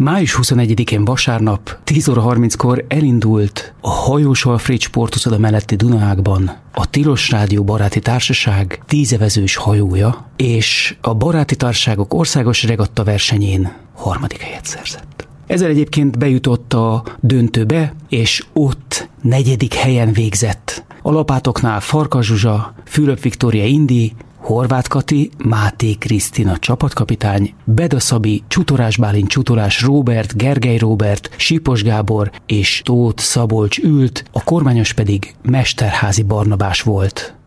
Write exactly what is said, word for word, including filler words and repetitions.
május huszonegyedikén vasárnap tíz óra harminckor elindult a Hajós Alfréd sportuszoda melletti Dunaágban a Tilos Rádió Baráti Társaság tízevezős hajója, és a Baráti Társaságok országos regatta versenyén harmadik helyet szerzett. Ezzel egyébként bejutott a döntőbe, és ott negyedik helyen végzett. A lapátoknál Farkas Zsuzsa, Fülöp Viktória Indi, Horváth Kati, Máté Krisztina csapatkapitány, Beda Szabi, Csutorás Bálint, Csutorás Róbert, Gergely Róbert, Sipos Gábor és Tóth Szabolcs ült, a kormányos pedig Mesterházi Barnabás volt.